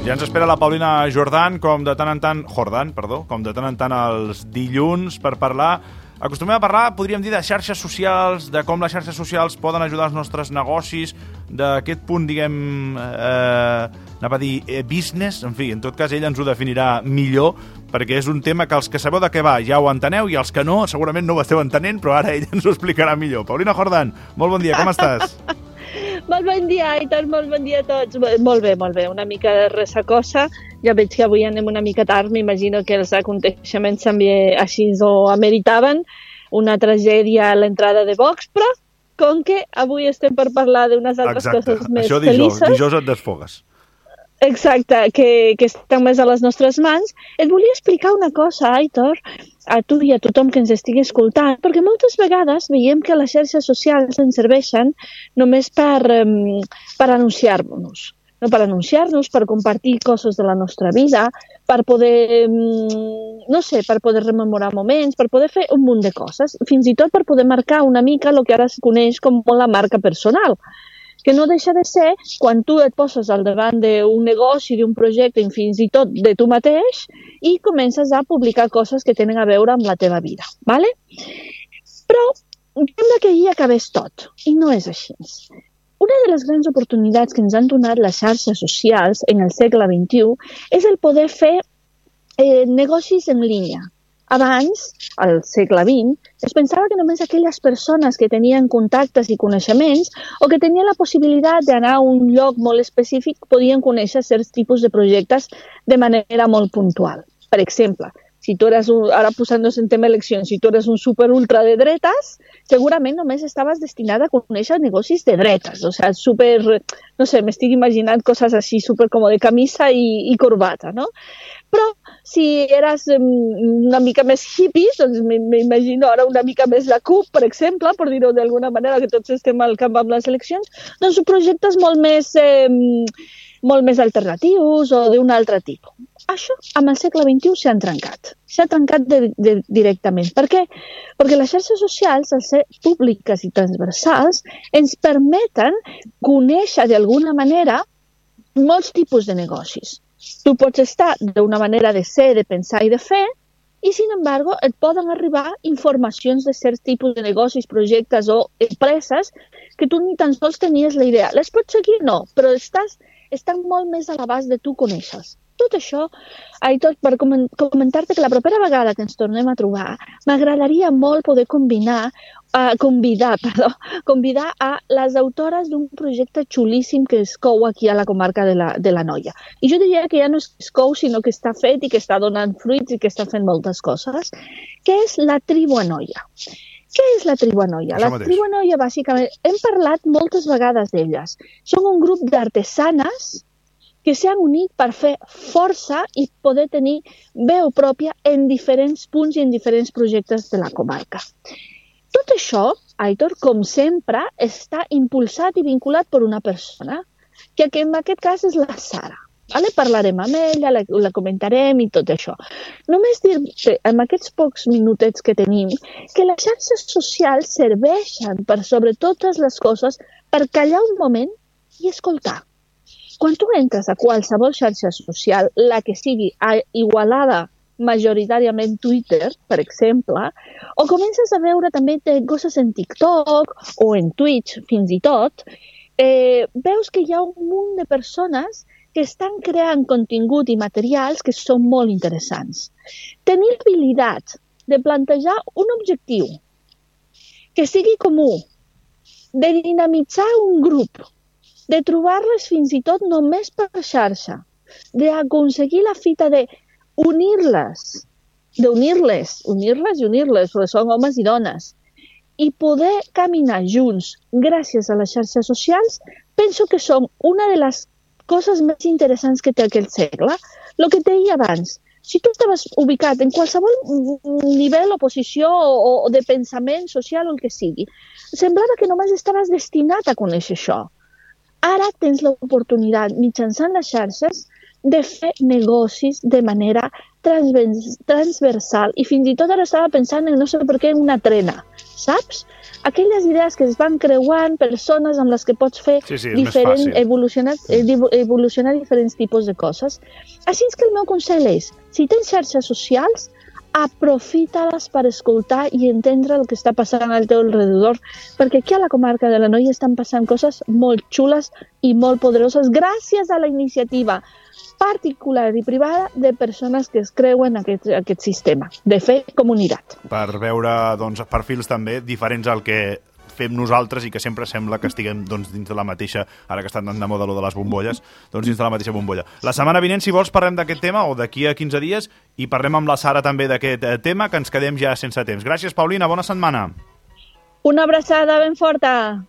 Ja ens espera la Paulina Jordan, com de tant en tant els dilluns per parlar. Acostumem a parlar, podríem dir, de xarxes socials, de com les xarxes socials poden ajudar els nostres negocis, d'aquest punt, diguem, anava a dir business, en fi, en tot cas ella ens ho definirà millor, perquè és un tema que els que sabeu de què va ja ho enteneu i els que no, segurament no ho esteu entenent, però ara ella ens ho explicarà millor. Paulina Jordan, molt bon dia, com estàs? Molt bon dia, Aitor, molt bon dia a tots. Molt bé, una mica de ressacosa. Ja veig que avui anem una mica tard, m'imagino que els aconteixements també així ho ameritaven. Una tragèdia a l'entrada de Vox, però com que avui estem per parlar d'unes altres coses més felices... Això dijous et desfogues. Exacte, que estan més a les nostres mans. Et volia explicar una cosa, Aitor, a tu i a tothom que ens estigui escoltant, perquè moltes vegades veiem que les xarxes socials ens serveixen només per anunciar-nos. No? Per anunciar-nos, per compartir coses de la nostra vida, per poder, per poder rememorar moments, per poder fer un munt de coses, fins i tot per poder marcar una mica el que ara es coneix com la marca personal, que no deixa de ser quan tu et poses al davant d'un negoci, d'un projecte, fins i tot de tu mateix, i comences a publicar coses que tenen a veure amb la teva vida. ¿Vale? Però sembla que ahir acabés tot, i no és així. Una de les grans oportunitats que ens han donat les xarxes socials en el segle XXI és el poder fer negocis en línia. Abans, al segle XX, es pensava que només aquelles persones que tenien contactes i coneixements o que tenien la possibilitat d'anar a un lloc molt específic podien conèixer certs tipus de projectes de manera molt puntual. Per exemple, si tu eres, ara posant-nos en tema eleccions, si tu eres un super ultra de dretes, segurament només estaves destinat a conèixer negocis de dretes. O sigui, super, no sé, m'estic imaginant coses així, super com de camisa i corbata, no? Però si eres una mica més hippies, doncs m'imagino ara una mica més la CUP, per exemple, per dir-ho d'alguna manera, que tots estem al camp amb les eleccions, doncs projectes molt més alternatius o d'un altre tipus. Això, amb el segle XXI, s'ha trencat. S'ha trencat directament. Per què? Perquè les xarxes socials, al ser públiques i transversals, ens permeten conèixer d'alguna manera molts tipus de negocis. Tu pots estar d'una manera de ser, de pensar i de fer, i, sin embargo, et poden arribar informacions de certs tipus de negocis, projectes o empreses que tu ni tan sols tenies la idea. Les pots seguir? No, però estan molt més a l'abast de tu conèixer. Tot això, Aitor, per comentar-te que la propera vegada que ens tornem a trobar, m'agradaria molt poder convidar a les autores d'un projecte xulíssim que es cou aquí a la comarca de la Noia. I jo diria que ja no es cou, sinó que està fet i que està donant fruits i que està fent moltes coses, que és la Tribu Anoia. Què és la Tribu Anoia? La Tribu Anoia, bàsicament, hem parlat moltes vegades d'elles. Són un grup d'artesanes que s'han unit per fer força i poder tenir veu pròpia en diferents punts i en diferents projectes de la comarca. Tot això, Aitor, com sempre, està impulsat i vinculat per una persona, que en aquest cas és la Sara. Vale? Parlarem amb ella, la comentarem i tot això. Només dir-te, en aquests pocs minutets que tenim, que les xarxes socials serveixen per sobre totes les coses per callar un moment i escoltar. Quan tu entres a qualsevol xarxa social, la que sigui igualada majoritàriament Twitter, per exemple, o comences a veure també coses en TikTok o en Twitch, fins i tot, veus que hi ha un munt de persones que estan creant contingut i materials que són molt interessants. Tenir l'habilitat de plantejar un objectiu que sigui comú, de dinamitzar un grup, de trobar-les fins i tot només per xarxa, d'aconseguir la fita d'unir-les, perquè són homes i dones, i poder caminar junts gràcies a les xarxes socials, penso que són una de les coses més interessants que té aquest segle. El que et deia abans, si tu estaves ubicat en qualsevol nivell o posició o de pensament social o el que sigui, semblava que només estaves destinat a conèixer això. Ara tens l'oportunitat, mitjançant les xarxes, de fer negocis de manera transversal. I fins i tot ara estava pensant en, no sé per què, en una trena, saps? Aquelles idees que es van creuant, persones amb les que pots fer evolucionar diferents tipus de coses. Així que el meu consell és, si tens xarxes socials, aprofita-les per escoltar i entendre el que està passant al teu alrededor, perquè aquí a la comarca de l'Anoia estan passant coses molt xules i molt poderoses gràcies a la iniciativa particular i privada de persones que es creuen aquest sistema, de fer comunitat. Per veure perfils també diferents al que fem nosaltres i que sempre sembla que estiguem dins de la mateixa, ara que està tan de moda lo de les bombolles, dins de la mateixa bombolla. La setmana vinent, si vols, parlem d'aquest tema, o d'aquí a 15 dies, i parlem amb la Sara també d'aquest tema, que ens quedem ja sense temps. Gràcies, Paulina, bona setmana. Una abraçada ben forta.